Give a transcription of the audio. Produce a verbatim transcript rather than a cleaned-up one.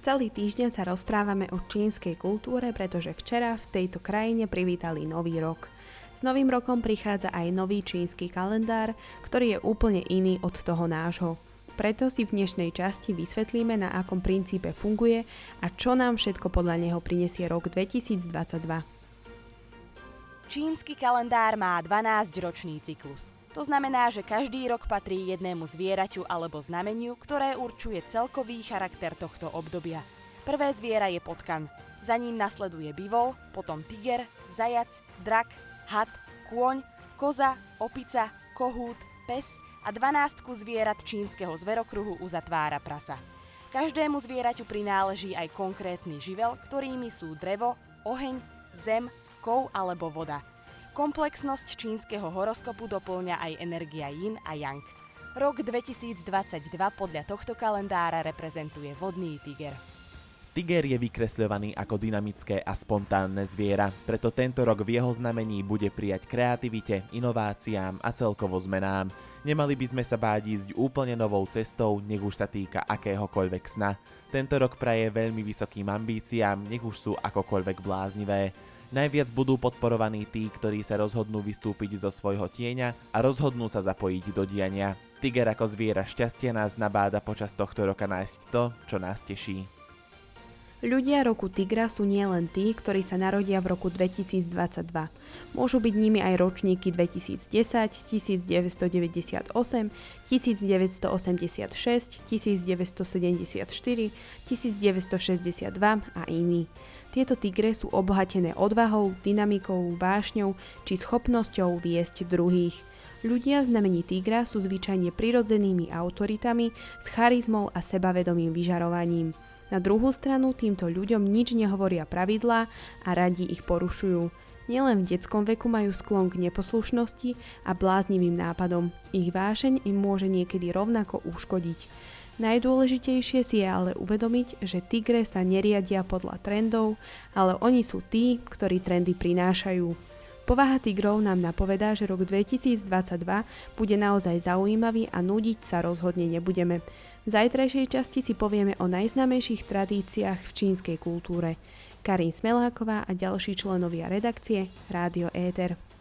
Celý týždeň sa rozprávame o čínskej kultúre, pretože včera v tejto krajine privítali nový rok. S novým rokom prichádza aj nový čínsky kalendár, ktorý je úplne iný od toho nášho. Preto si v dnešnej časti vysvetlíme, na akom princípe funguje a čo nám všetko podľa neho prinesie rok dvetisícdvadsaťdva. Čínsky kalendár má dvanásťročný cyklus. To znamená, že každý rok patrí jednému zvieraťu alebo znameniu, ktoré určuje celkový charakter tohto obdobia. Prvé zviera je potkan, za ním nasleduje bivol, potom tiger, zajac, drak, had, kôň, koza, opica, kohút, pes a dvanástku zvierat čínskeho zverokruhu uzatvára prasa. Každému zvieraťu prináleží aj konkrétny živel, ktorými sú drevo, oheň, zem, kov alebo voda. Komplexnosť čínskeho horoskopu doplňa aj energia Yin a Yang. Rok dvetisícdvadsaťdva podľa tohto kalendára reprezentuje vodný tiger. Tiger je vykresľovaný ako dynamické a spontánne zviera, preto tento rok v jeho znamení bude prijať kreativite, inováciám a celkovo zmenám. Nemali by sme sa báť ísť úplne novou cestou, nech už sa týka akéhokoľvek sna. Tento rok praje veľmi vysokým ambíciám, nech už sú akokoľvek bláznivé. Najviac budú podporovaní tí, ktorí sa rozhodnú vystúpiť zo svojho tieňa a rozhodnú sa zapojiť do diania. Tiger ako zviera šťastia nás nabáda počas tohto roka nájsť to, čo nás teší. Ľudia roku tigra sú nielen tí, ktorí sa narodia v roku dvetisícdvadsaťdva. Môžu byť nimi aj ročníky dvetisícdesať, devätnásťstodeväťdesiatosem, devätnásťstoosemdesiatšesť, devätnásťstosedemdesiatštyri, devätnásťstošesťdesiatdva a iní. Tieto tigre sú obohatené odvahou, dynamikou, vášňou či schopnosťou viesť druhých. Ľudia v znamení tigra sú zvyčajne prirodzenými autoritami s charizmou a sebavedomým vyžarovaním. Na druhú stranu týmto ľuďom nič nehovoria pravidlá a radi ich porušujú. Nielen v detskom veku majú sklon k neposlušnosti a bláznivým nápadom. Ich vášeň im môže niekedy rovnako uškodiť. Najdôležitejšie si je ale uvedomiť, že tigre sa neriadia podľa trendov, ale oni sú tí, ktorí trendy prinášajú. Povaha tigrov nám napovedá, že rok dvetisícdvadsaťdva bude naozaj zaujímavý a núdiť sa rozhodne nebudeme. V zajtrajšej časti si povieme o najznámejších tradíciách v čínskej kultúre. Karin Smeláková a ďalší členovia redakcie Rádio Éter.